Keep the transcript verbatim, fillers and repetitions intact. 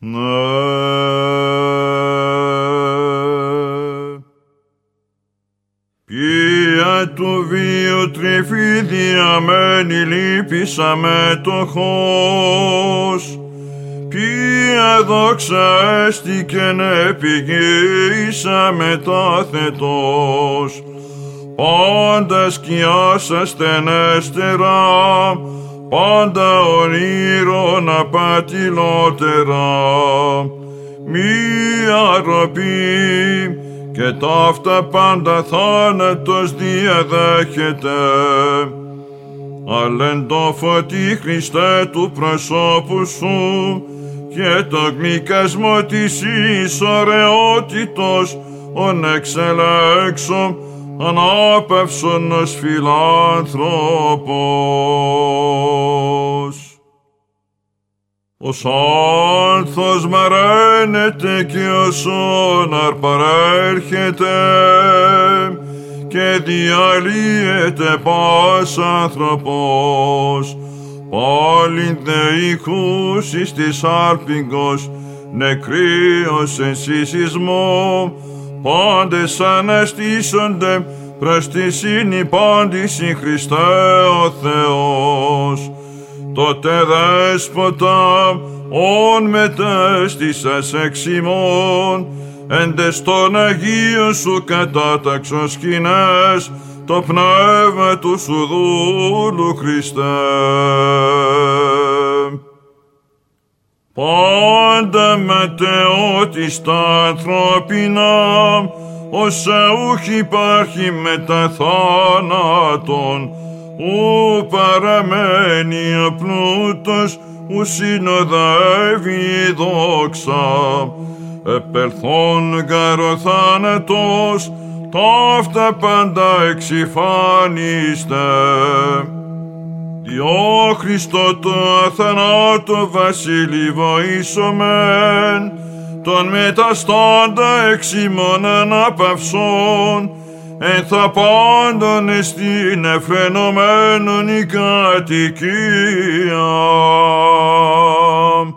Ποια του βίου τρυφή διαμένη λύπησα μετοχός, ποια δόξα έστηκεν επιγείσα μετάθετος, πάντα σκιάς ασθενέστερα, πάντα ονείρων απατηλότερα, μία ροπή και ταύτα πάντα θάνατος διαδέχεται. Αλέντο φωτί Χριστέ του προσώπου σου και το γλυκασμό της εις ωραιότητος ον εξελέξω ανάπαυσονος φιλάνθρωπος. Ως άνθος μαραίνεται και ως όναρ παρέρχεται και διαλύεται πας άνθρωπος, πάλιν δε ηχούσεις της άρπιγγος νεκρίος εν συσσισμό, πάντες αναστήσονται προς τη συνυπάντηση Χριστέ ο Θεός. Τότε δέσποτα ον μετέστησας εξ ημών, εντες των Αγίων σου κατάταξος σκηνές, το πνεύμα του σου δούλου Χριστέ. Πάντα μετεώτης τα ανθρώπινα, όσα ούχ υπάρχει μετα θάνατον, ου παραμένει ο πλούτος, ου συνοδεύει η δόξα. Επελθόν γαρ ο θάνατος, ταύτα πάντα εξυφάνιστε. Διό Χριστό το αθανάτο βασίλη βοήσομεν, τον μεταστάντα εξ ημών αναπαυσών, εν θα πάντων εστίν εφρενωμένον η κατοικία.